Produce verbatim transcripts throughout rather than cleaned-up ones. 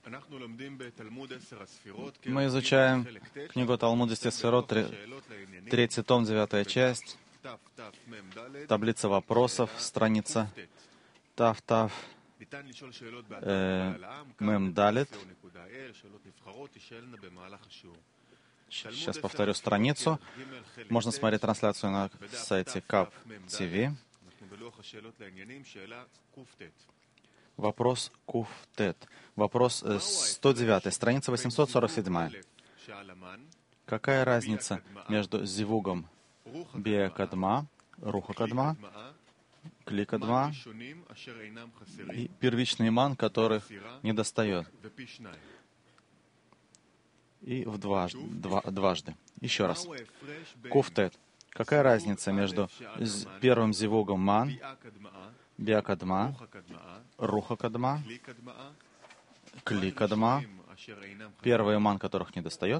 Мы изучаем книгу Талмуд десяти сферот, третий том, девятая часть, таблица вопросов, страница Тав-Тав, э, Мем Далет. Сейчас повторю страницу. Можно смотреть трансляцию на сайте Кап ти ви. Вопрос Куфтет. Вопрос сто девятый, страница восемьсот сорок семь. Какая разница между зивугом Бея Кадма, Руха Кадма, Кли Кадма и первичный иман, которых не достает? И в дважды, два, дважды. Еще раз. Куфтет. Какая разница между первым зивугом Ман, Бея Кадма, Руха Кадма, Кли Кадма, первый иман, которых не достает,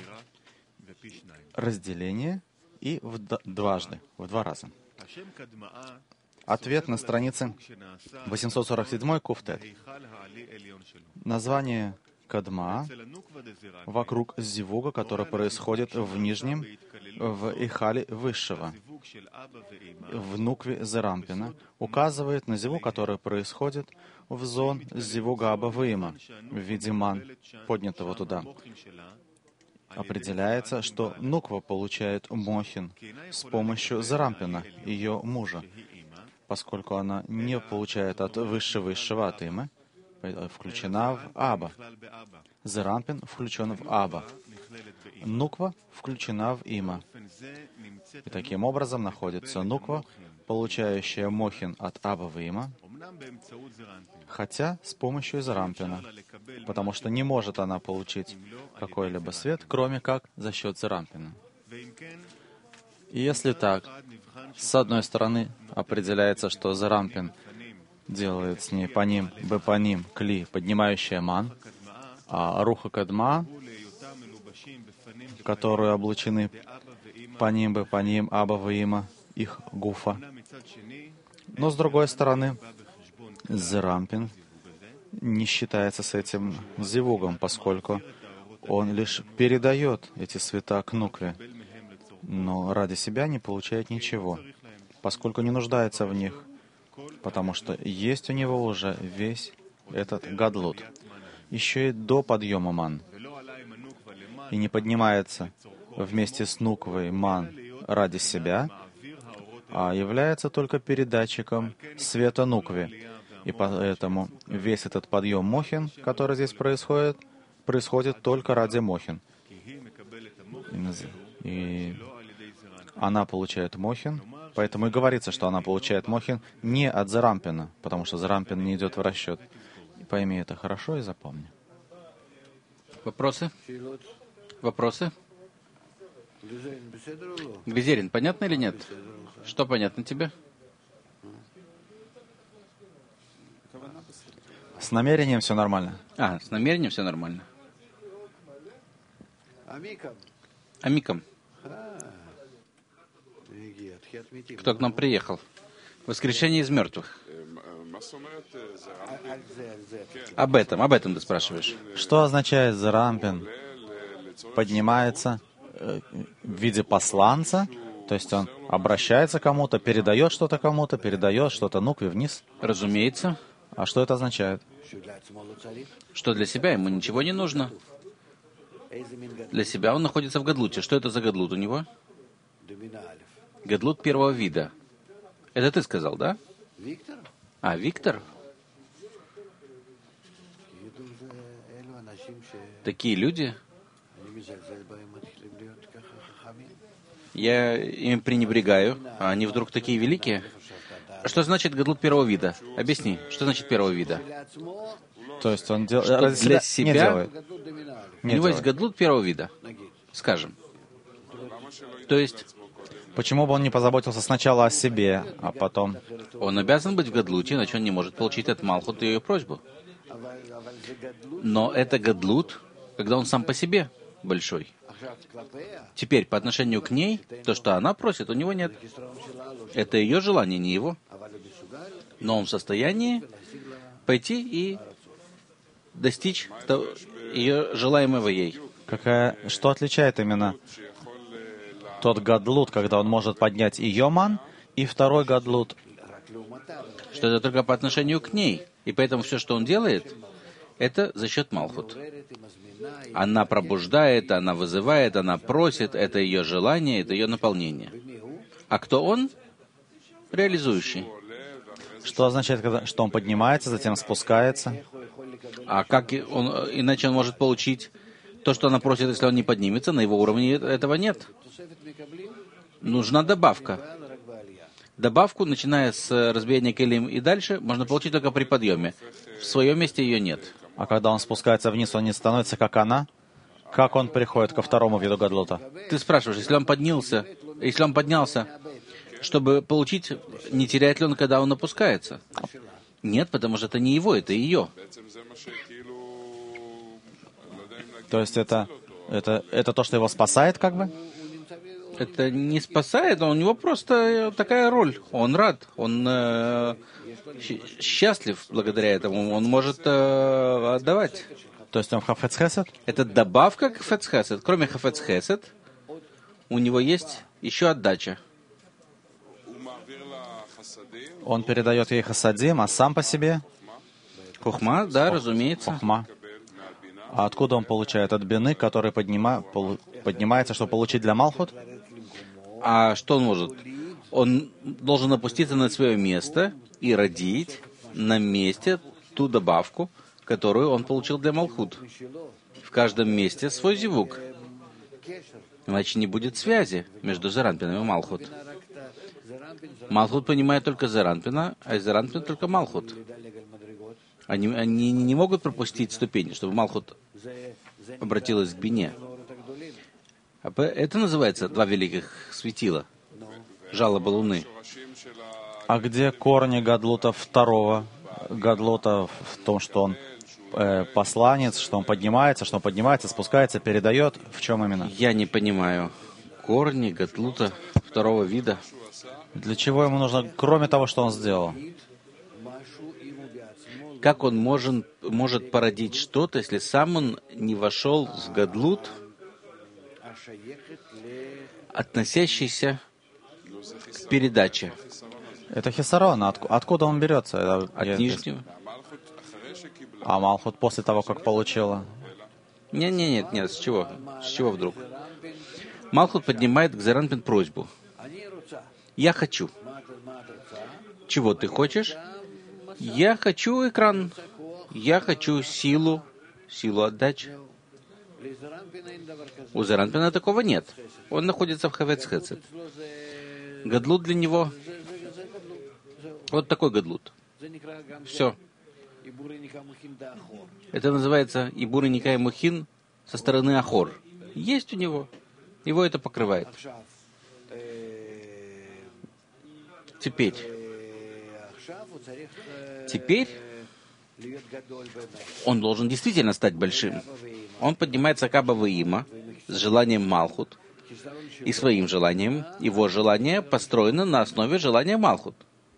разделение и в дважды, в два раза. Ответ на странице восемьсот сорок семь, Куфтет. Название Кадма вокруг зивуга, который происходит в нижнем, в Ихале высшего, в нукве Зерампина, указывает на зивуг, который происходит в зон зивуга Абавыима, в виде ман, поднятого туда. Определяется, что нуква получает мохин с помощью Зерампина, ее мужа, поскольку она не получает от высшего-высшего, от Имы, включена в Аба. Зерампин включен в Аба. Нуква включена в Има. И таким образом находится нуква, получающая мохин от Аба в Има, хотя с помощью Зерампина, потому что не может она получить какой-либо свет, кроме как за счет Зерампина. И если так, с одной стороны определяется, что Зерампин делает с ней паним, бепаним, кли, поднимающая ман, а Руха Кадма, в которую облачены паним, бепаним, аба, ваима, их гуфа. Но с другой стороны, Зерампин не считается с этим зивугом, поскольку он лишь передает эти света к нукве, но ради себя не получает ничего, поскольку не нуждается в них, потому что есть у него уже весь этот гадлут, еще и до подъема ман, и не поднимается вместе с нуквой ман ради себя, а является только передатчиком света нукве. И поэтому весь этот подъем мохин, который здесь происходит, происходит только ради мохин. И она получает мохин, поэтому и говорится, что она получает мохин не от Зерампина, потому что Зерампин не идет в расчет. Пойми это хорошо и запомни. Вопросы? Вопросы? Гвизерин, понятно или нет? Что понятно тебе? С намерением все нормально. А, с намерением все нормально. Амиком. Кто к нам приехал? Воскрешение из мертвых. Об этом, об этом ты спрашиваешь. Что означает Зерампин? Поднимается э, в виде посланца, то есть он обращается к кому-то, передает что-то кому-то, передает что-то нукве вниз. Разумеется. А что это означает? Что для себя ему ничего не нужно. Для себя он находится в гадлуте. Что это за гадлут у него? Гадлут первого вида. Это ты сказал, да? А, Виктор? Такие люди, я ими пренебрегаю, а они вдруг такие великие. Что значит гадлут первого вида? Объясни, что значит первого вида? То есть он дел... Что для себя не делает. У Не него делает. есть гадлут первого вида, скажем. То есть почему бы он не позаботился сначала о себе, а потом... он обязан быть в гадлуте, иначе он не может получить от Малхут ее просьбу. Но это гадлут, когда он сам по себе большой. Теперь, по отношению к ней, то, что она просит, у него нет. Это ее желание, не его. Но он в состоянии пойти и достичь того, ее желаемого ей. Какая, что отличает именно тот гадлут, когда он может поднять ее ман, и второй гадлут, Что это только по отношению к ней. И поэтому все, что он делает, это за счет Малхут. Она пробуждает, она вызывает, она просит, это ее желание, это ее наполнение. А кто он? Реализующий. что означает, когда, что он поднимается, затем спускается. А как и он, иначе он может получить то, что она просит, если он не поднимется? На его уровне этого нет. Нужна добавка. Добавку, начиная с разбиения келим и дальше, можно получить только при подъеме. В своем месте ее нет. А когда он спускается вниз, он не становится как она? Как он приходит ко второму виду гадлута? Ты спрашиваешь, если он поднялся, если он поднялся, чтобы получить, не теряет ли он, когда он опускается? Нет, потому что это не его, это ее. То есть это, это, это то, что его спасает, как бы? Это не спасает, у него просто такая роль. Он рад, он э, счастлив благодаря этому, он может э, отдавать. То есть он хафец хесед? Это добавка к хафец хесед. Кроме хафец хесед, у него есть еще отдача. Он передает ей хасадим, а сам по себе? Хухма, да, разумеется. Хухма. А откуда он получает? От бины, который поднима, полу, поднимается, чтобы получить для Малхут? А что он может? Он должен опуститься на свое место и родить на месте ту добавку, которую он получил для Малхут. В каждом месте свой зивук. Иначе не будет связи между Зеранпином и Малхут. Малхут понимает только Зеранпина, а Зеранпин только Малхут. Они, они не могут пропустить ступени, чтобы Малхут обратилась к бине. Это называется два великих светила. Жалоба Луны. А где корни гадлута второго? Гадлута в том, что он э, посланец, что он поднимается, что он поднимается, спускается, передает. В чем именно? Я не понимаю. Корни гадлута второго вида. Для чего ему нужно, кроме того, что он сделал? Как он может, может породить что-то, если сам он не вошел в гадлут, относящийся к передаче? Это хисарон. От, откуда он берется? Это, От я, нижнего? А Малхут после того, как получила? Нет, нет, нет, нет. С чего? С чего вдруг? Малхут поднимает к Зеранпин просьбу. Я хочу. Чего ты хочешь? Я хочу экран. Я хочу силу. Силу отдачи. У Зеранпина такого нет. Он находится в хафец хесед. Гадлут для него вот такой гадлут. Все. Это называется Ибур и Никай Мухин со стороны Ахор. Есть у него. Его это покрывает. Теперь. Теперь он должен действительно стать большим. Он поднимается к Аба Ваима с желанием Малхут и своим желанием. Его желание построено на основе желания Малхут.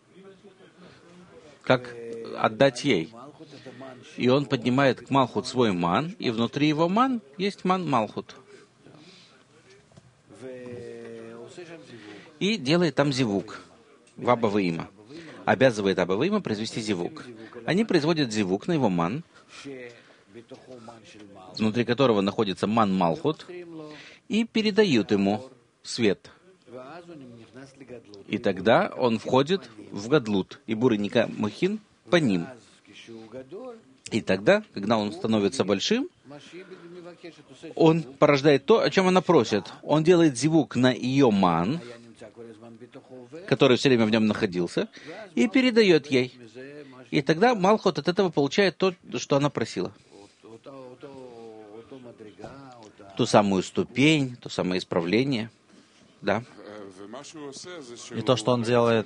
Как отдать ей. И он поднимает к Малхут свой ман, и внутри его ман есть ман Малхут. И делает там зивук в Аба Ваима. Обязывает Аба Ваима произвести зивук. Они производят зивук на его ман, внутри которого находится ман Малхут, и передают ему свет. И тогда он входит в гадлут, и Ибур и Никай Мухин по ним. И тогда, когда он становится большим, он порождает то, о чем она просит. Он делает зивук на ее ман, который все время в нем находился, и передает ей. И тогда Малхут от этого получает то, что она просила. Ту самую ступень, то самое исправление. Да. И то, что он делает,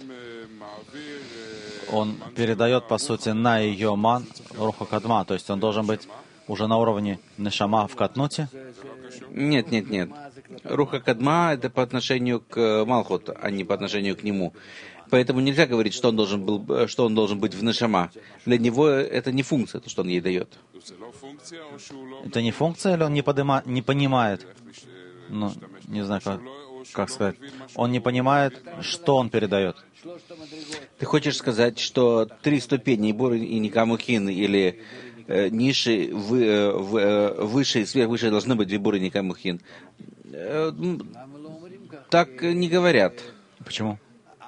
он передает, по сути, на ее ман руха кадма. То есть он должен быть уже на уровне нешама в катнуте. Нет, нет, нет. Руха кадма — это по отношению к Малхут, а не по отношению к нему. Поэтому нельзя говорить, что он должен был, что он должен быть в нешама. Для него это не функция, то, что он ей дает. Это не функция, или он не, подыма, не понимает? Ну, не знаю, как, как сказать. Он не понимает, что он передает. Ты хочешь сказать, что три ступени Бур и Никамухин, или э, ниши, вы, э, в, э, выше и сверхвыше должны быть Вибур и Никамухин? Э, так не говорят. Почему?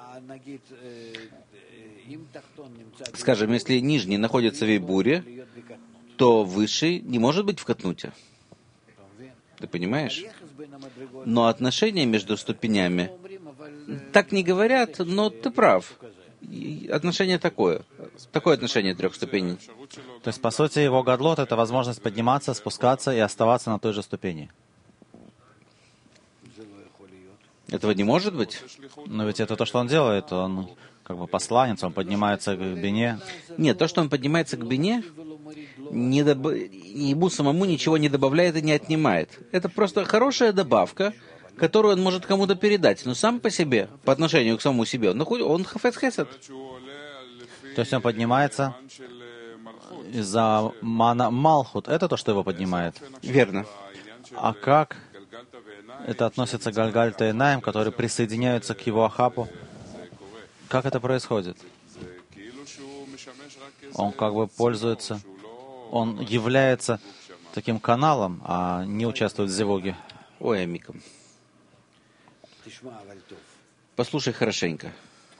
Скажем, если нижний находится в Вибуре, то высший не может быть в Катнуте. Ты понимаешь? Но отношения между ступенями так не говорят, но ты прав. Отношение такое. Такое отношение трех ступеней. То есть, по сути, его гадлот — это возможность подниматься, спускаться и оставаться на той же ступени. Этого не может быть? Но ведь это то, что он делает. Он как бы посланец, он поднимается к бине. Нет, то, что он поднимается к бине, не доб... ему самому ничего не добавляет и не отнимает. Это просто хорошая добавка, которую он может кому-то передать. Но сам по себе, по отношению к самому себе, он, находит... он хафец хесед. То есть он поднимается из-за мана Малхут. Это то, что его поднимает? Верно. А как это относится к Гальгаль Тейнаим, которые присоединяются к его Ахапу? Как это происходит? Он как бы пользуется, он является таким каналом, а не участвует в зевоге. Ой, Амикам. Послушай хорошенько.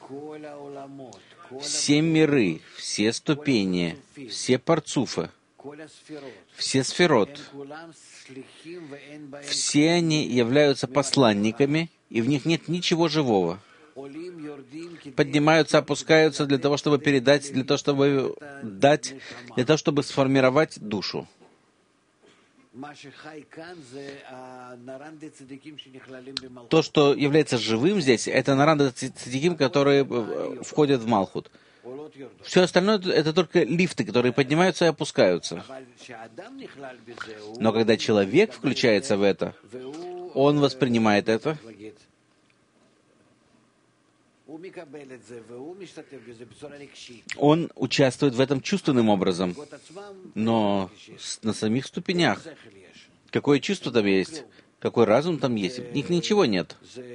Все миры, все ступени, все парцуфы, все сферот, все они являются посланниками, и в них нет ничего живого. Поднимаются, опускаются для того, чтобы передать, для того, чтобы дать, для того, чтобы сформировать душу. То, что является живым здесь, это наранда цадиким, которые входят в Малхут. Все остальное — это только лифты, которые поднимаются и опускаются. Но когда человек включается в это, он воспринимает это, он участвует в этом чувственным образом, но на самих ступенях. Какое чувство там есть? Какой разум там есть? В них ничего нет.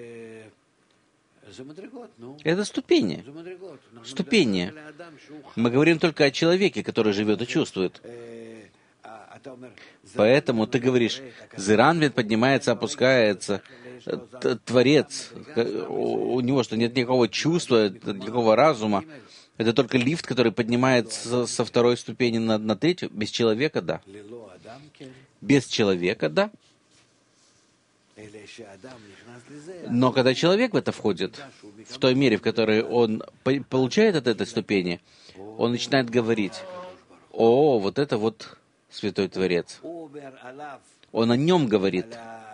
Это ступени. Ступени. Мы говорим только о человеке, который живет и чувствует. Поэтому ты говоришь, Зеранвин поднимается, опускается, Творец, у него что, нет никакого чувства, никакого разума. Это только лифт, который поднимается со второй ступени на, на третью. Без человека, да. Без человека, да. Но когда человек в это входит, в той мере, в которой он получает от этой ступени, он начинает говорить: «О, вот это вот Святой Творец». Он о нем говорит,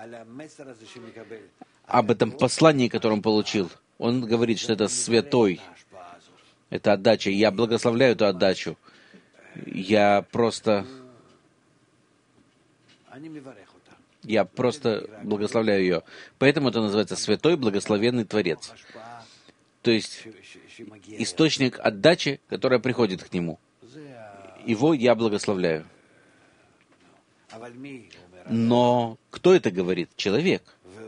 об этом послании, которое он получил. Он говорит, что это святой, это отдача. Я благословляю эту отдачу. Я просто... Я просто благословляю ее. Поэтому это называется святой, благословенный Творец. То есть источник отдачи, которая приходит к нему. Его я благословляю. Но кто это говорит? Человек.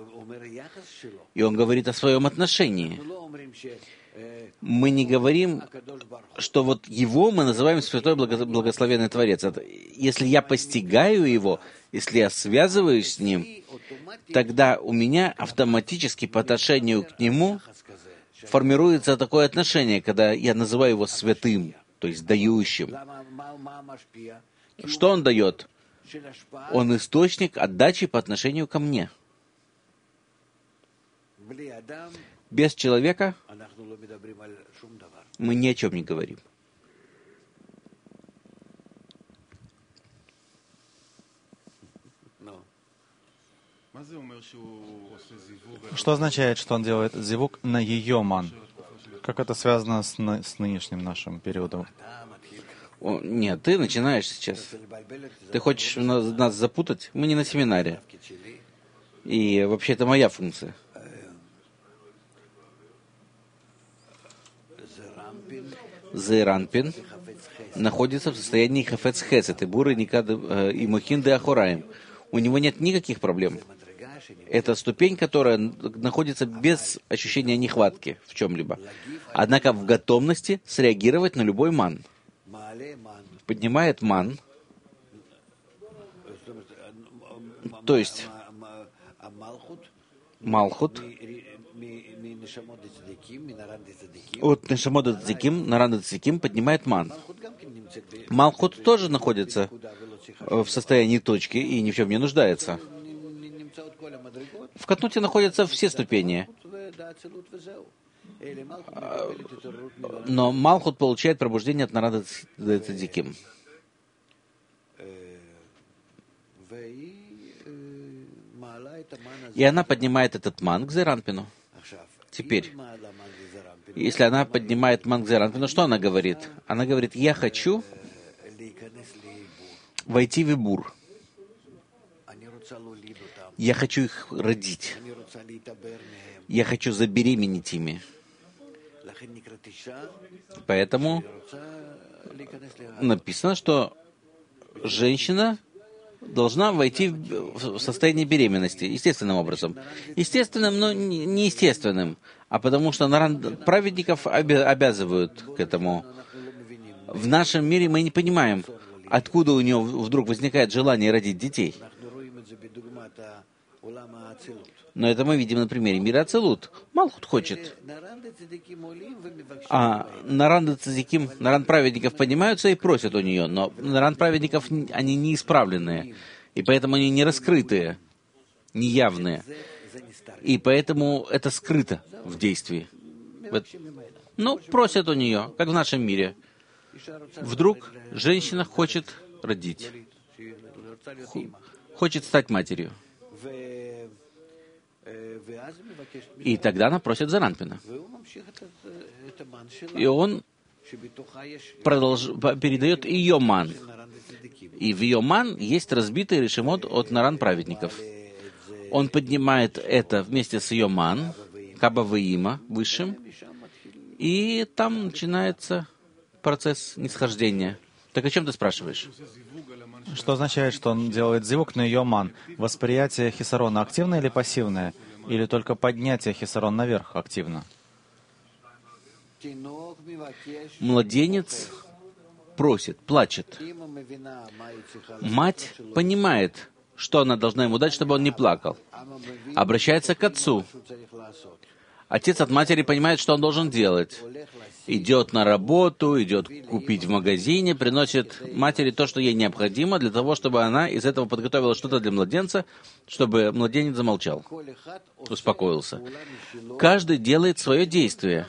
И он говорит о своем отношении. Мы не говорим, что вот его мы называем святой благословенный Творец. Это, если я постигаю его, если я связываюсь с ним, тогда у меня автоматически по отношению к нему формируется такое отношение, когда я называю его святым, то есть дающим. Что он дает? Он источник отдачи по отношению ко мне. Без человека мы ни о чем не говорим. Что означает, что он делает зивук на ее ман? Как это связано с, на, с нынешним нашим периодом? О, нет, ты начинаешь сейчас. Ты хочешь нас, нас запутать? Мы не на семинаре. И вообще это моя функция. Зеранпин находится в состоянии Хафец Хесед, и Буры и Мухин де Ахураим. У него нет никаких проблем. Это ступень, которая находится без ощущения нехватки в чем-либо. Однако в готовности среагировать на любой ман. Поднимает ман, то есть Малхут от Нешамода Цдиким, Наранда Цдиким поднимает ман. Малхут тоже находится в состоянии точки и ни в чем не нуждается. В Катнуте находятся все ступени. Но Малхут получает пробуждение от Наранда Цдиким. И она поднимает этот ман к Зеранпину. Теперь, если она поднимает ман к Зеранпину, что она говорит? Она говорит, я хочу войти в Ибур. Я хочу их родить. Я хочу забеременеть ими. Поэтому написано, что женщина должна войти в состояние беременности естественным образом. Естественным, но не естественным, а потому что праведников обязывают к этому. В нашем мире мы не понимаем, откуда у нее вдруг возникает желание родить детей. Но это мы видим на примере мира Ацилут. Малхут хочет. А Наранда Цадиким, Наран праведников поднимаются и просят у нее, но Наран праведников, они неисправленные, и поэтому они не раскрытые, неявные. И поэтому это скрыто в действии. Вот. Ну, просят у нее, как в нашем мире. Вдруг женщина хочет родить, хочет стать матерью. И тогда она просит Зеранпина. И он продолж... передает ее ман. И в ее ман есть разбитый решемот от Наран праведников. Он поднимает это вместе с ее ман, Каба Ваима, высшим, и там начинается процесс нисхождения. Так о чем ты спрашиваешь? Что означает, что он делает зивук на ее ман? Восприятие хисарона активное или пассивное? Или только поднятие хисарон наверх активно? Младенец просит, плачет. Мать понимает, что она должна ему дать, чтобы он не плакал. Обращается к отцу. Отец от матери понимает, что он должен делать. Идет на работу, идет купить в магазине, приносит матери то, что ей необходимо, для того, чтобы она из этого подготовила что-то для младенца, чтобы младенец замолчал, успокоился. Каждый делает свое действие.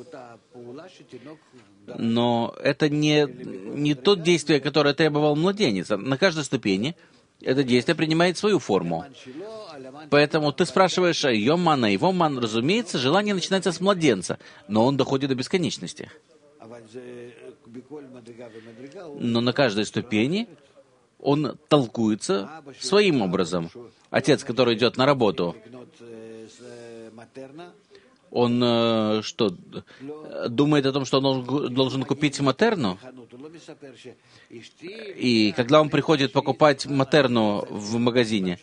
Но это не, не то действие, которое требовал младенец. На каждой ступени это действие принимает свою форму. Поэтому ты спрашиваешь о ее ман, о его ман. Разумеется, желание начинается с младенца, но он доходит до бесконечности. Но на каждой ступени он толкуется своим образом. Отец, который идет на работу, он э, что, думает о том, что он должен купить матерну? И когда он приходит покупать матерну в магазине,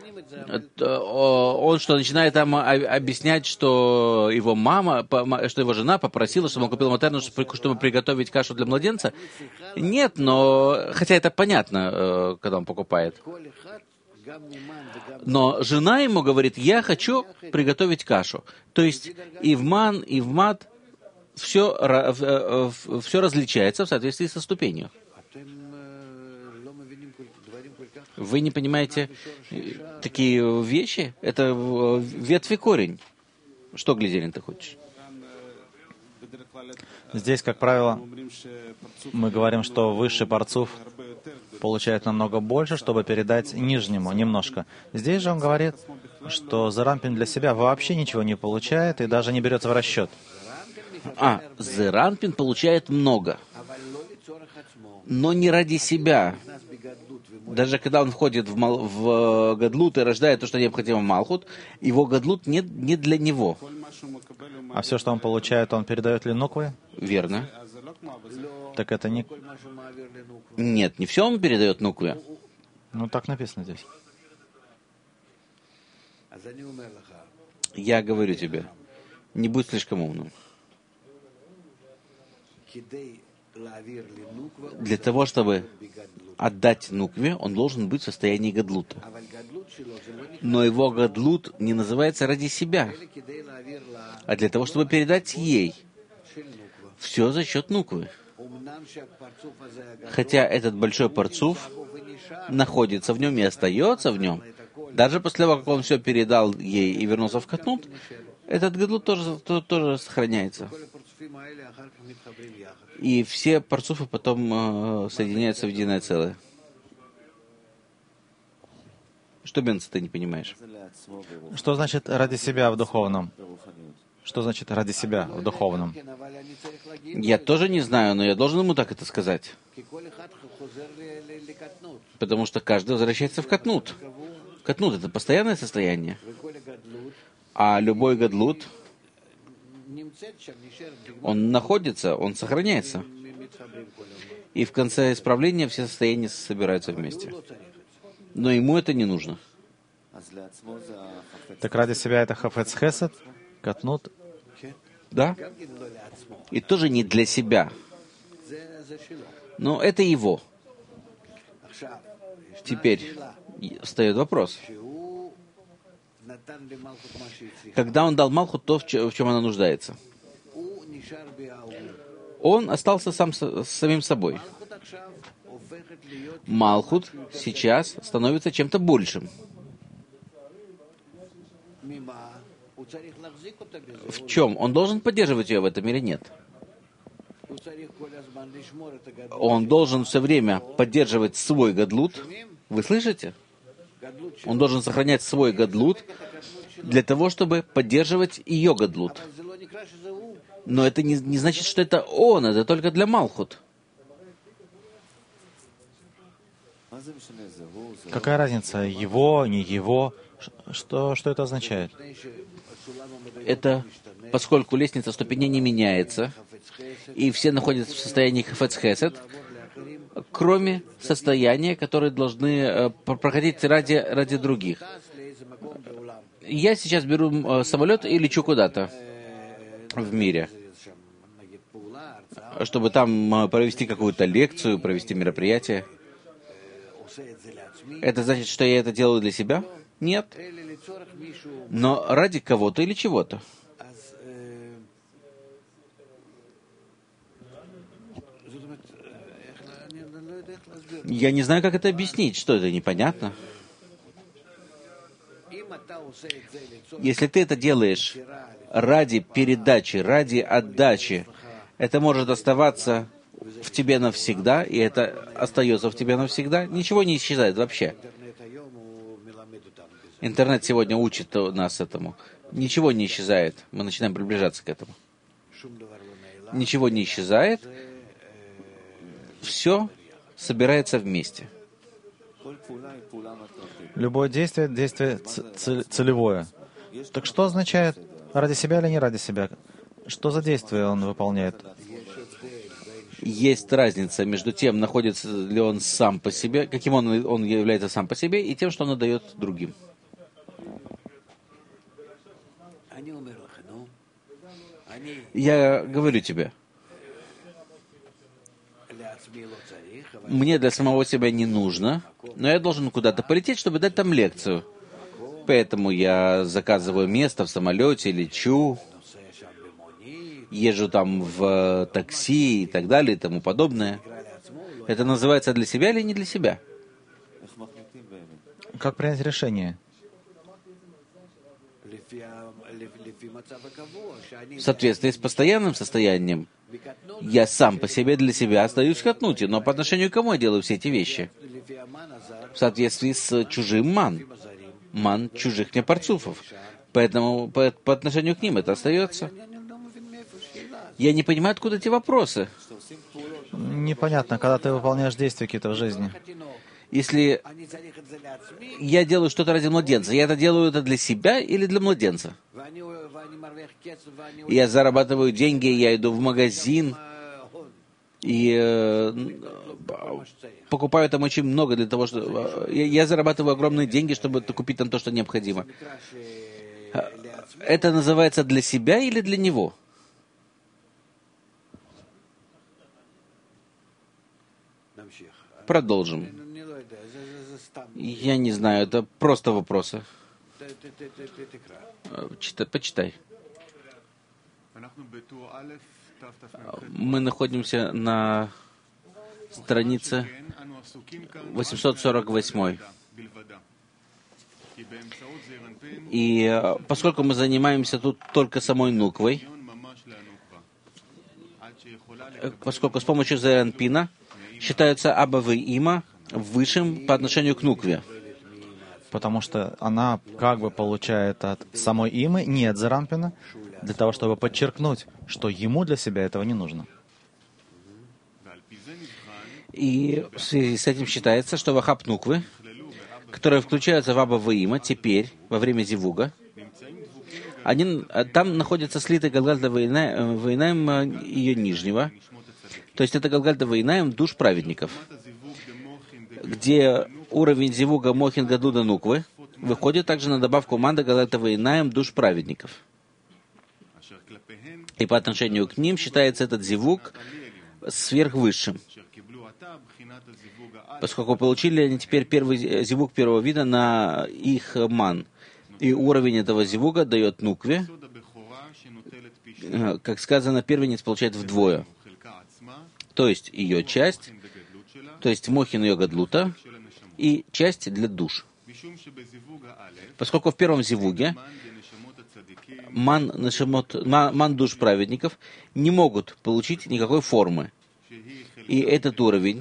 он что, начинает там объяснять, что его мама, что его жена попросила, чтобы он купил матерну, чтобы приготовить кашу для младенца? Нет, но... Хотя это понятно, когда он покупает. Но жена ему говорит, я хочу приготовить кашу. То есть и в ман, и в мат все, все различается в соответствии со ступенью. Вы не понимаете такие вещи? Это ветвь и корень. Что, Глизерин, ты хочешь? Здесь, как правило, мы говорим, что высший парцуф получает намного больше, чтобы передать нижнему немножко. Здесь же он говорит, что Зеранпин для себя вообще ничего не получает и даже не берется в расчет. А, Зеранпин получает много, но не ради себя. Даже когда он входит в, мал, в гадлут и рождает то, что необходимо в Малхут, его гадлут не, не для него. А все, что он получает, он передает ли нуквы? Верно. Так это не... Нет, не все он передает нукве. Ну, так написано здесь. Я говорю тебе, не будь слишком умным. Для того, чтобы отдать нукве, он должен быть в состоянии гадлута. Но его гадлут не называется ради себя, а для того, чтобы передать ей. Все за счет нуквы. Хотя этот большой парцуф находится в нем и остается в нем, даже после того, как он все передал ей и вернулся в катнут, этот гадлут тоже, тоже, тоже сохраняется. И все парцуфы потом э, соединяются в единое целое. Что, Бенц, ты не понимаешь? Что значит ради себя в духовном? Что значит ради себя в духовном? Я тоже не знаю, но я должен ему так это сказать. Потому что каждый возвращается в катнут. Катнут — это постоянное состояние. А любой гадлут, он находится, он сохраняется. И в конце исправления все состояния собираются вместе. Но ему это не нужно. Так ради себя это хафец хесед, катнут? Да? И тоже не для себя. Но это его. Теперь встает вопрос. Когда он дал Малхут то, в чем она нуждается, он остался сам с самим собой. Малхут сейчас становится чем-то большим. В чем? Он должен поддерживать ее в этом или нет? Он должен все время поддерживать свой гадлут. Вы слышите? Он должен сохранять свой гадлут для того, чтобы поддерживать ее гадлут. Но это не, не значит, что это он, это только для Малхут. Какая разница? Его, не его? Что, что это означает? Это поскольку лестница ступеней не меняется, и все находятся в состоянии хафец хесед, кроме состояния, которые должны э, проходить ради, ради других. Я сейчас беру э, самолет и лечу куда-то в мире, чтобы там э, провести какую-то лекцию, провести мероприятие. Это значит, что я это делаю для себя? Нет. Но ради кого-то или чего-то. Я не знаю, как это объяснить. Что это, непонятно? Если ты это делаешь ради передачи, ради отдачи, это может оставаться в тебе навсегда, и это остается в тебе навсегда. Ничего не исчезает вообще. Интернет сегодня учит нас этому. Ничего не исчезает. Мы начинаем приближаться к этому. Ничего не исчезает. Все собирается вместе. Любое действие — действие целевое. Так что означает ради себя или не ради себя? Что за действие он выполняет? Есть разница между тем, находится ли он сам по себе, каким он, он является сам по себе, и тем, что он отдает другим. Я говорю тебе, мне для самого себя не нужно, но я должен куда-то полететь, чтобы дать там лекцию. Поэтому я заказываю место в самолете, лечу, езжу там в такси и так далее и тому подобное. Это называется для себя или не для себя? Как принять решение? В соответствии с постоянным состоянием, я сам по себе для себя остаюсь в катнуте, но по отношению к кому я делаю все эти вещи? В соответствии с чужим ман. Ман чужих мне парцуфов. Поэтому по, по отношению к ним это остается. Я не понимаю, откуда эти вопросы. Непонятно, когда ты выполняешь действия какие-то в жизни. Если я делаю что-то ради младенца, я это делаю это для себя или для младенца? Я зарабатываю деньги, я иду в магазин, и э, покупаю там очень много для того, чтобы... Я, я зарабатываю огромные деньги, чтобы купить там то, что необходимо. Это называется для себя или для него? Продолжим. Я не знаю, это просто вопросы. Читай, почитай. Мы находимся на странице восемьсот сорок восемь. И поскольку мы занимаемся тут только самой нуквой, поскольку с помощью зеранпина считаются Аба и Има высшим по отношению к нукве. Потому что она как бы получает от самой Имы, не от Зеранпина, для того, чтобы подчеркнуть, что ему для себя этого не нужно. И в связи с этим считается, что вахаб нуквы, которые включаются в Аба и Има, теперь, во время зивуга, они, там находятся слиты Галгальта Вейнаем ее нижнего, то есть это Галгальта Вейнаем душ праведников, где уровень зивуга Мохин Гадлуда Нуквы выходит также на добавку Манда Галгальта Вейнаем душ праведников. И по отношению к ним считается этот зивуг сверхвысшим, поскольку получили они теперь первый зивуг первого вида на их ман. И уровень этого зивуга дает нукве, как сказано, первенец получает вдвое. То есть ее часть, то есть мохин ее гадлута, и часть для душ. Поскольку в первом зивуге ман, нашемот, ман душ праведников не могут получить никакой формы. И этот уровень,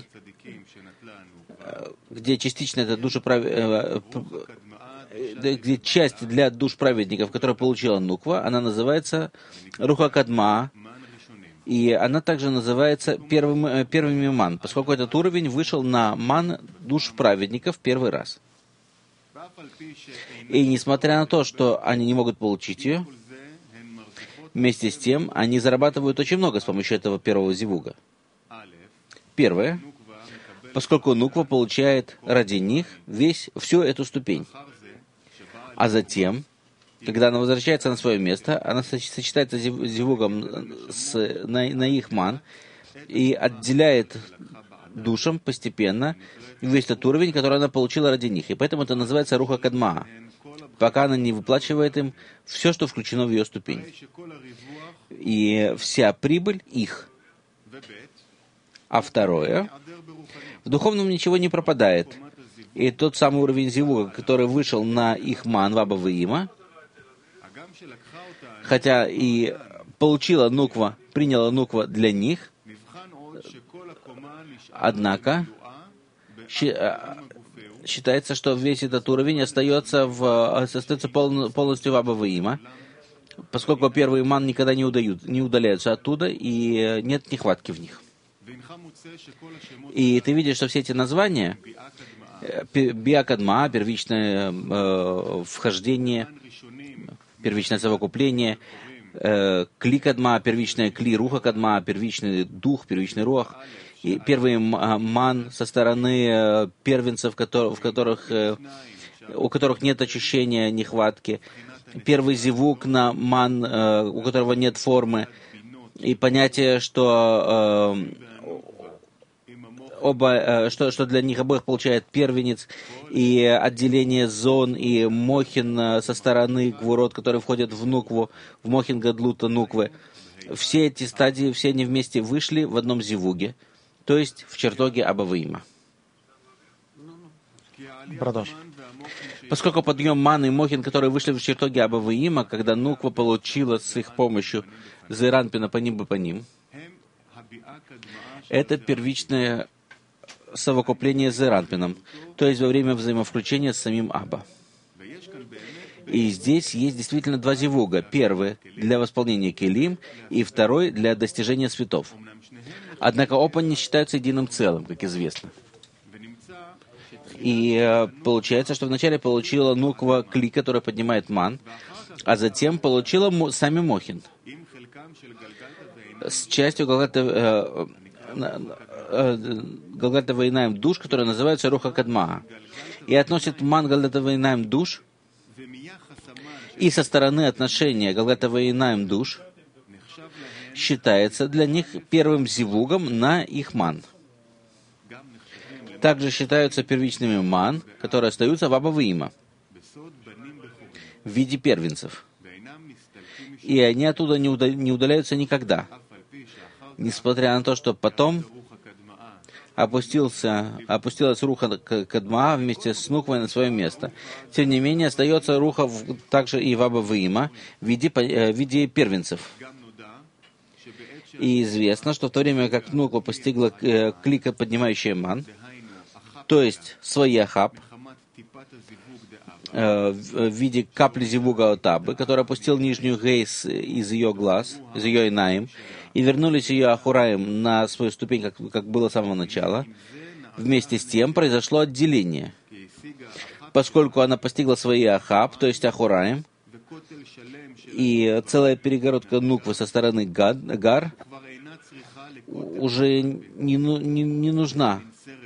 где частично это душа прав... где часть для душ праведников, которая получила нуква, она называется руха кадма, и она также называется первым, первыми ман, поскольку этот уровень вышел на ман душ праведников первый раз. И несмотря на то, что они не могут получить ее, вместе с тем они зарабатывают очень много с помощью этого первого зивуга. Первое, поскольку нуква получает ради них весь, всю эту ступень. А затем, когда она возвращается на свое место, она сочетается с зивугом с, на, на их ман и отделяет душам постепенно весь тот уровень, который она получила ради них. И поэтому это называется руха кадма, пока она не выплачивает им все, что включено в ее ступень. И вся прибыль их. А второе, в духовном ничего не пропадает. И тот самый уровень зивуга, который вышел на их ман, ваба и има, хотя и получила нуква, приняла нуква для них, однако считается, что весь этот уровень остается, в, остается полностью ваба и има, поскольку первый ман никогда не, удают, не удаляются оттуда, и нет нехватки в них. И ты видишь, что все эти названия, биакадма, первичное э, вхождение, первичное совокупление, э, кликадма, первичное кли, рухакадма, первичный дух, первичный руах, и первый ман со стороны э, первенцев, в которых, э, у которых нет ощущения нехватки, первый зивук на ман, э, у которого нет формы, и понятие, что э, оба, что, что для них обоих получает первенец, и отделение зон, и мохин со стороны гвурот, которые входят в нукву, в мохин гадлута нуквы. Все эти стадии, все они вместе вышли в одном зивуге, то есть в чертоге Аба и Има. Продолжь. Поскольку подъем маны и мохин, которые вышли в чертоге Аба и Има, когда нуква получила с их помощью зеранпина по ним и по ним, это первичное совокупление с зеранпином, то есть во время взаимовключения с самим Аба. И здесь есть действительно два зивуга. Первый для восполнения келим, и второй для достижения светов. Однако оба не считаются единым целым, как известно. И э, получается, что вначале получила нуква кли, которая поднимает ман, а затем получила мо, сами мохин с частью Галгальта Галгалта Вейнаим душ, который называется Руха Кадмаа, и относит ман Галгалта Вейнаим душ, и со стороны отношения Галгалта Вейнаим душ считается для них первым зивугом на их ман. Также считаются первичными ман, которые остаются в Аба Виима в виде первенцев. И они оттуда не удаляются никогда. Несмотря на то, что потом опустился, опустилась Руха Кадмаа вместе с Нуквой на свое место. Тем не менее, остается Руха в, также и в Аба Виима в виде, в виде первенцев. И известно, что в то время как Нуква постигла э, клика, поднимающая ман, то есть свой Ахаб, э, в виде капли зивуга от Абы, который опустил нижнюю гейс из ее глаз, из ее инаим, и вернулись ее Ахураим на свою ступень, как, как было с самого начала. Вместе с тем произошло отделение. Поскольку она постигла свои Ахаб, то есть Ахураим, и целая перегородка Нуквы со стороны Гар уже не, не, не нужна,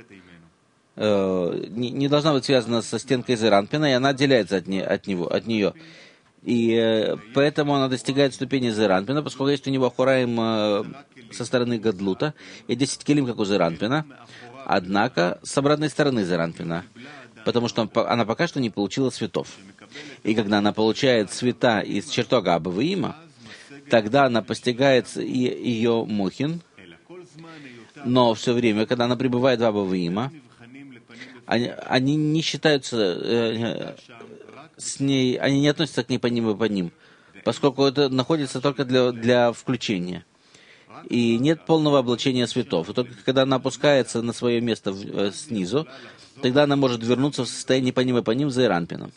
э, не, не должна быть связана со стенкой Зеранпина, и она отделяется от, не, от, него, от нее. И э, поэтому она достигает ступени Зеранпина, поскольку есть у него Ахураим э, со стороны Гадлута и десять килим, как у Зеранпина, однако с обратной стороны Зеранпина, потому что он, она пока что не получила цветов. И когда она получает цвета из чертога Аба Виима, тогда она постигает и ее Мухин, но все время, когда она пребывает в Аба Виима, они, они не считаются э, с ней, они не относятся к ней по ним и по ним, поскольку это находится только для, для включения. И нет полного облачения цветов. И только когда она опускается на свое место в, э, снизу, тогда она может вернуться в состояние по ним и по ним за Иранпином.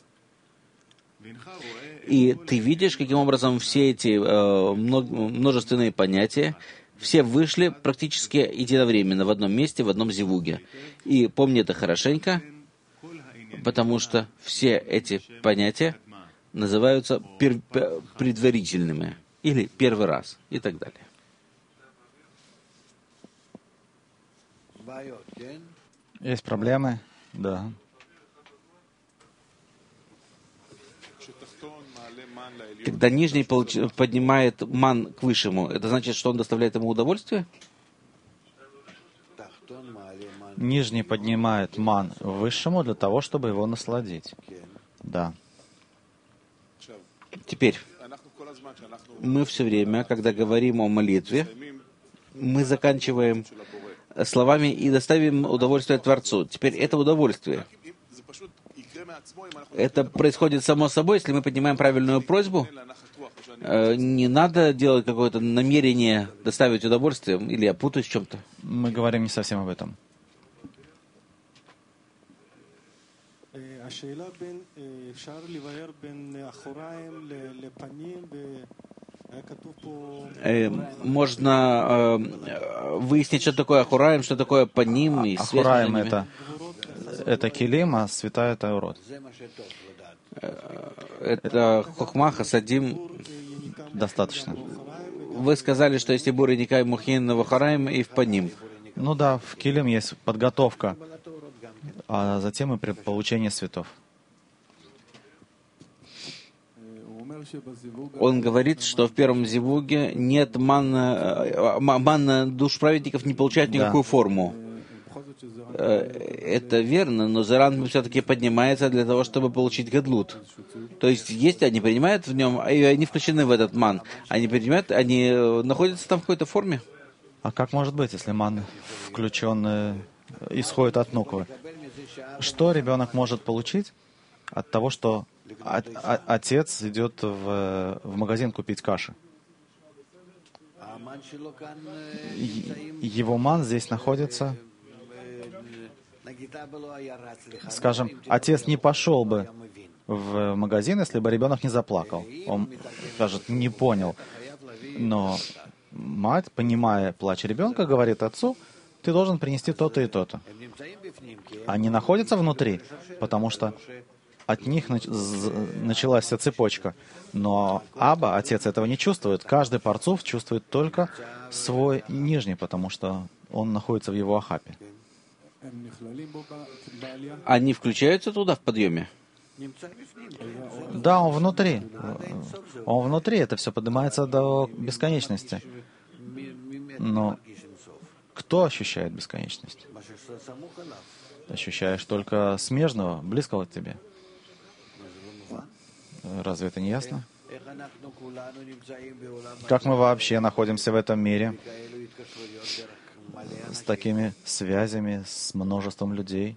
И ты видишь, каким образом все эти э, множественные понятия, все вышли практически единовременно в одном месте, в одном зивуге. И помни это хорошенько, потому что все эти понятия называются пер- предварительными, или первый раз, и так далее. Есть проблемы? Да. Когда нижний получ... поднимает ман к высшему, это значит, что он доставляет ему удовольствие? Нижний поднимает ман к высшему для того, чтобы его насладить. Да. Теперь, мы все время, когда говорим о молитве, мы заканчиваем словами «и доставим удовольствие Творцу». Теперь это удовольствие. Это происходит само собой, если мы поднимаем правильную просьбу. Не надо делать какое-то намерение доставить удовольствие, или я путаюсь в чем-то. Мы говорим не совсем об этом. Можно э, выяснить, что такое Ахураим, что такое Паним и связь. Ахураим — это, это Килим, а света — это урод. Это Хохма, Хасадим. Достаточно. Вы сказали, что если Бури Никай Мухин в Ахураим и в Паним. Ну да, в Килим есть подготовка, а затем и при получении светов. Он говорит, что в первом зивуге нет манна, манна душ праведников не получает никакую да. форму. Это верно, но Зеран все-таки поднимается для того, чтобы получить гадлут. То есть, если они принимают в нем, и они включены в этот ман, они принимают, они находятся там в какой-то форме. А как может быть, если ман включен, исходит от нуквы? Что ребенок может получить от того, что От, а, отец идет в, в магазин купить каши? Его ман здесь находится. Скажем, отец не пошел бы в магазин, если бы ребенок не заплакал. Он скажет, не понял. Но мать, понимая плач ребенка, говорит отцу, ты должен принести то-то и то-то. Они находятся внутри, потому что от них началась вся цепочка. Но Аба, отец, этого не чувствует. Каждый парцуф чувствует только свой нижний, потому что он находится в его ахапе. Они включаются туда в подъеме? Да, он внутри. Он внутри, это все поднимается до бесконечности. Но кто ощущает бесконечность? Ты ощущаешь только смежного, близкого к тебе. Разве это не ясно? Как мы вообще находимся в этом мире с такими связями, с множеством людей?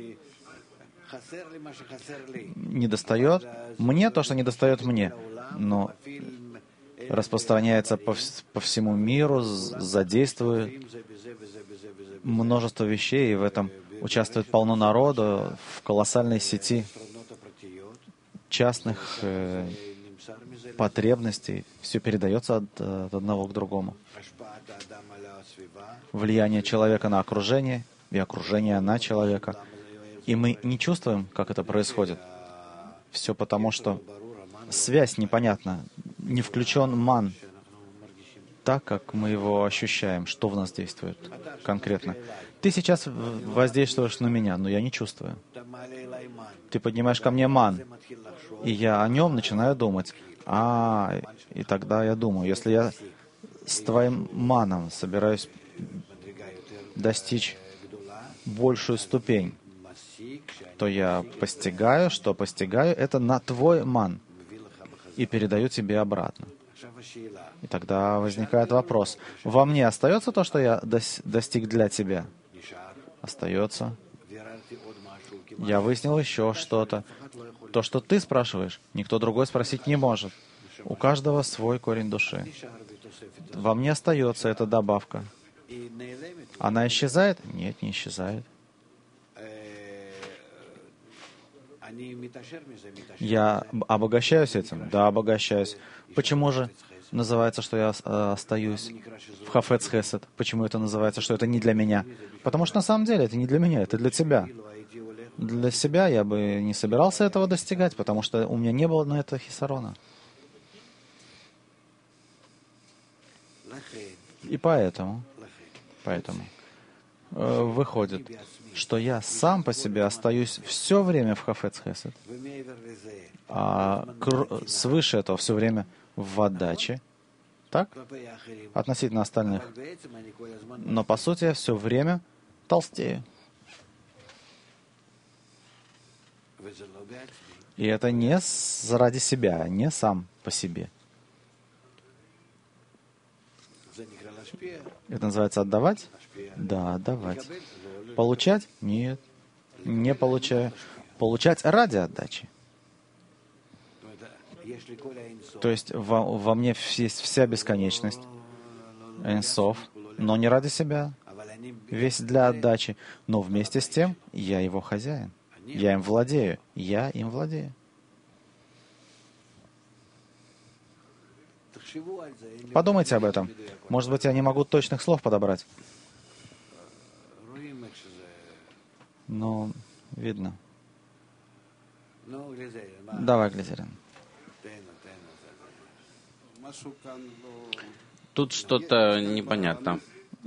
Не достает мне то, что не достает мне, но распространяется по, вс- по всему миру, з- задействует множество вещей, и в этом участвует полно народу в колоссальной сети частных э, потребностей. Все передается от, от одного к другому. Влияние человека на окружение и окружение на человека. И мы не чувствуем, как это происходит. Все потому, что связь непонятна. Не включен ман так, как мы его ощущаем, что в нас действует конкретно. Ты сейчас в- воздействуешь на меня, но я не чувствую. Ты поднимаешь ко мне ман, и я о нем начинаю думать. А, и тогда я думаю, если я с твоим маном собираюсь достичь большую ступень, то я постигаю, что постигаю это на твой ман и передаю тебе обратно. И тогда возникает вопрос. Во мне остается то, что я дос- достиг для тебя? Остается. Я выяснил еще что-то. То, что ты спрашиваешь, никто другой спросить не может. У каждого свой корень души. Во мне остается эта добавка. Она исчезает? Нет, не исчезает. Я об- обогащаюсь этим? Да, обогащаюсь. Почему же называется, что я э, остаюсь в Хафец Хесед? Почему это называется, что это не для меня? Потому что на самом деле это не для меня, это для тебя. Для себя я бы не собирался этого достигать, потому что у меня не было на это хисарона. И поэтому, поэтому э, выходит, что я сам по себе остаюсь все время в Хафец Хесед, а кр- свыше этого все время в отдаче, так? Относительно остальных. Но по сути я все время толстею. И это не с- ради себя, не сам по себе. Это называется отдавать? Да, отдавать. Получать? Нет, не получаю. Получать ради отдачи. То есть во, во мне есть вся бесконечность, энсов, но не ради себя, весь для отдачи, но вместе с тем я его хозяин. Я им владею, я им владею. Подумайте об этом. Может быть, я не могу точных слов подобрать. Но видно. Давай, Глизерин. Тут что-то непонятно.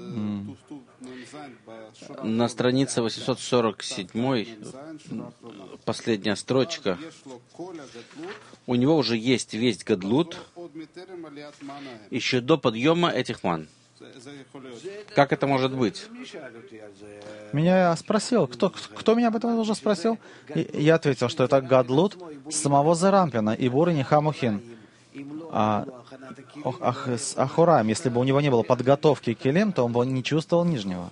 На странице восемьсот сорок семь, последняя строчка, у него уже есть весь гадлут еще до подъема этих ман. Как это может быть? Меня спросил, кто, кто меня об этом уже спросил? И я ответил, что это гадлут самого Зарампина и Буры Нихамухин. А, ох, ах, с Ахураем, если бы у него не было подготовки к Келим, то он бы не чувствовал нижнего.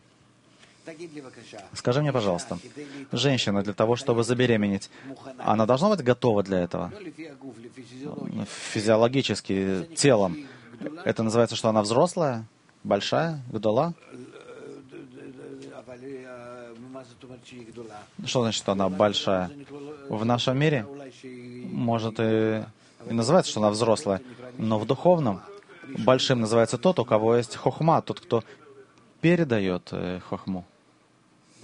Скажи мне, пожалуйста, женщина для того, чтобы забеременеть, она должна быть готова для этого? Физиологически, телом. Это называется, что она взрослая, большая, гдола? Что значит, что она большая? В нашем мире, может, и, и называется, что она взрослая, но в духовном большим называется тот, у кого есть хохма, тот, кто передает э, хохму.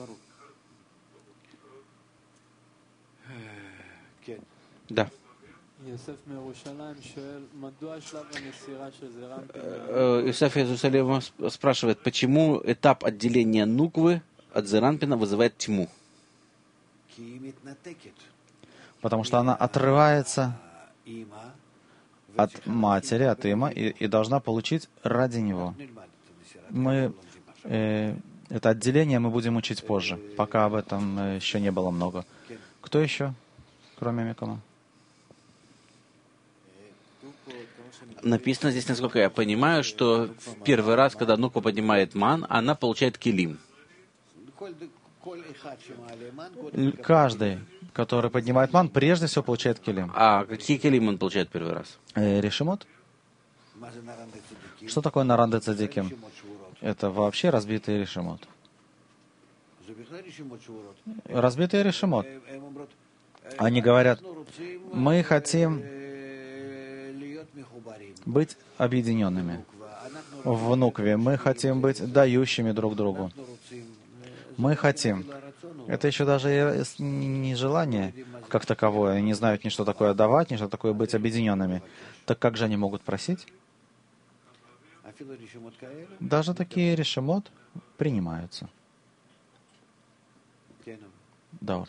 Да. Исаф из Иерусалима спрашивает, почему этап отделения нуквы от Зеранпина вызывает тьму? Потому что она отрывается от матери, от Има, и, и должна получить ради него. Мы э, это отделение мы будем учить позже, пока об этом э, еще не было много. Кто еще, кроме Микома? Написано здесь, насколько я понимаю, что в первый раз, когда нуква поднимает ман, она получает килим. Каждый, который поднимает ман, прежде всего получает килим. А какие килим он получает первый раз? Э, решимот? Что такое наранде цадиким? Это вообще разбитый решимот. Разбитый решимот. Они говорят, мы хотим быть объединенными в нукве, мы хотим быть дающими друг другу. Мы хотим. Это еще даже не желание как таковое. Они не знают ни что такое давать, ни что такое быть объединенными. Так как же они могут просить? Даже такие решимот принимаются. Даур.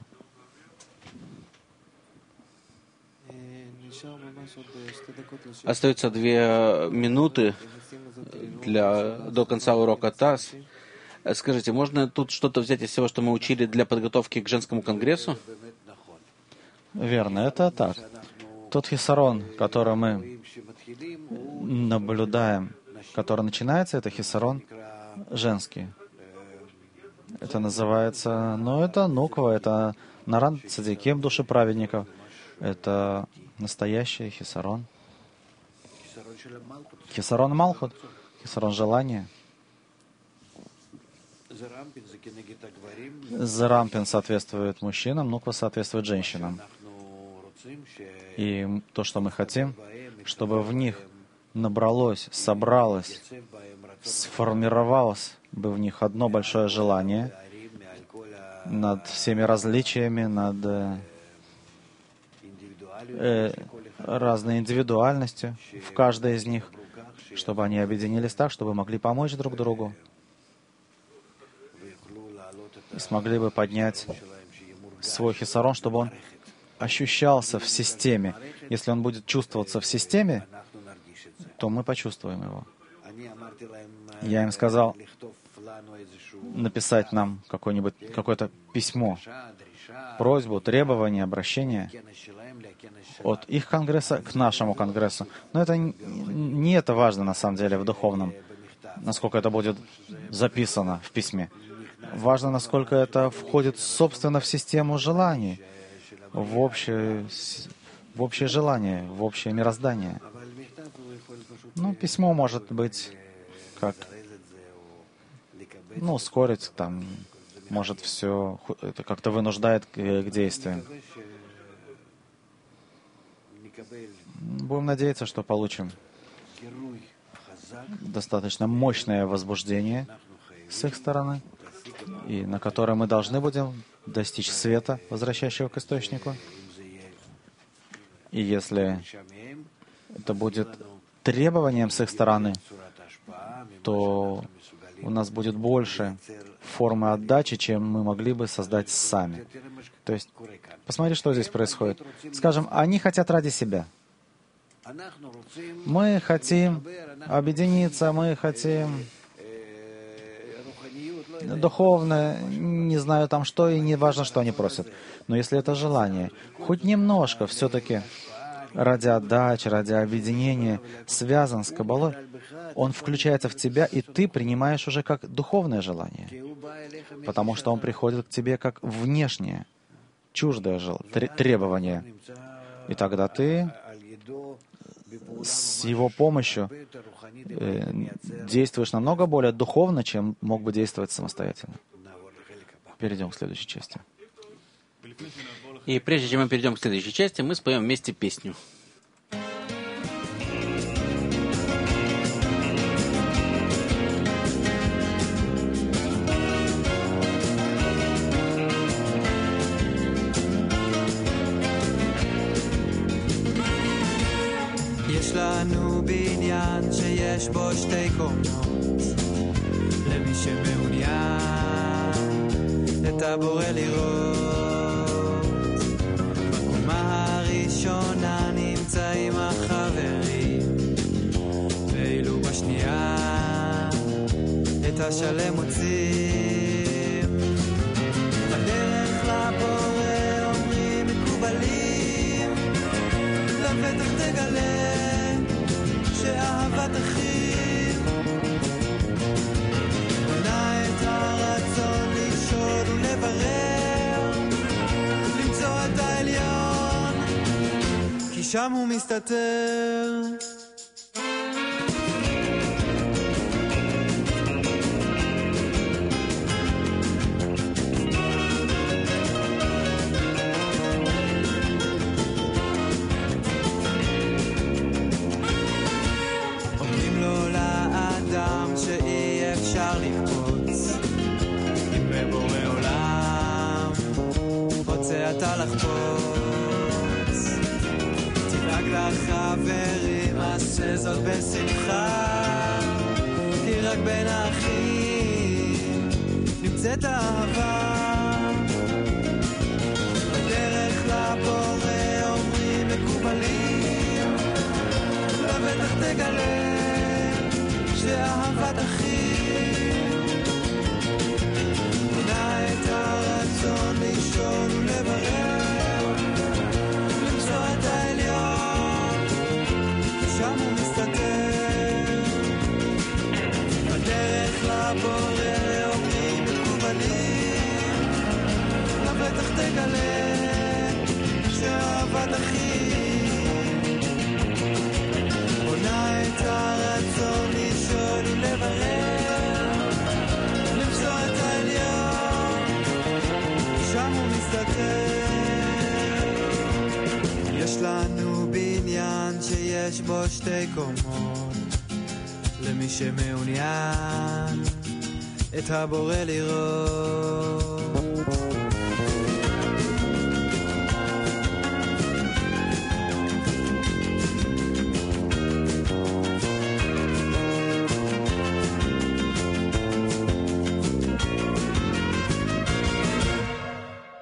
Остается две минуты для, до конца урока ТАСС. Скажите, можно тут что-то взять из всего, что мы учили для подготовки к женскому конгрессу? Верно, это так. Тот хисарон, который мы наблюдаем, который начинается, это хисарон женский. Это называется, ну, это нуква, это наран цадиким, души праведников. Это настоящий хисарон. Хисарон малхут, хисарон желания. Зарампин соответствует мужчинам, нуква соответствует женщинам. И то, что мы хотим, чтобы в них набралось, собралось, сформировалось бы в них одно большое желание над всеми различиями, над э, разной индивидуальностью в каждой из них, чтобы они объединились так, чтобы могли помочь друг другу и смогли бы поднять свой хисарон, чтобы он ощущался в системе. Если он будет чувствоваться в системе, то мы почувствуем его. Я им сказал написать нам какое-нибудь, какое-то письмо, просьбу, требование, обращение от их конгресса к нашему конгрессу. Но это не это важно, на самом деле, в духовном, насколько это будет записано в письме. Важно, насколько это входит, собственно, в систему желаний, в общее, в общее желание, в общее мироздание. Ну, письмо может быть как, ну, ускорить, там, может все, это как-то вынуждает к, к действиям. Будем надеяться, что получим достаточно мощное возбуждение с их стороны, и на которое мы должны будем достичь света, возвращающего к источнику. И если это будет требованием с их стороны, то у нас будет больше формы отдачи, чем мы могли бы создать сами. То есть, посмотри, что здесь происходит. Скажем, они хотят ради себя. Мы хотим объединиться, мы хотим духовное, не знаю там что, и не важно, что они просят. Но если это желание, хоть немножко все-таки ради отдачи, ради объединения, связан с Каббалой, он включается в тебя, и ты принимаешь уже как духовное желание, потому что он приходит к тебе как внешнее, чуждое жел... требование. И тогда ты с его помощью э, действуешь намного более духовно, чем мог бы действовать самостоятельно. Перейдем к следующей части. И прежде чем мы перейдем к следующей части, мы споем вместе песню. לנו בניין שיש בו שתי קומות, למי שמעוניין את הבורא לראות. בקומה הראשונה נמצאים החברים, ואילו בשנייה את השלם מוצאים. בדרך לבורא אומרים מקובלים, לבטח תגלה שאהבת אחים בונה את הרצון לשאול ולברר, למצוא את העליון, כי שם הוא מסתתר. אתה לחפוץ, תדאג לחברים, עשה זאת בשמחה, כי רק בין האחים נמצאת האהבה. בדרך לבורא אומרים מקובלים, לבטח תגלה שאהבת אחים בונה את הרצון לשאול ולברר, למצוא את העליון, שם הוא מסתתר. בדרך לבורא אומרים מקובלים, לבטח תגלה שאהבת אחים בונה את הרצון לשאול ולברר, למצוא את העליון, שם הוא מסתתר. יש לנו בניין שיש בו שתי קומות, למי שמעוניין את הבורא לראות.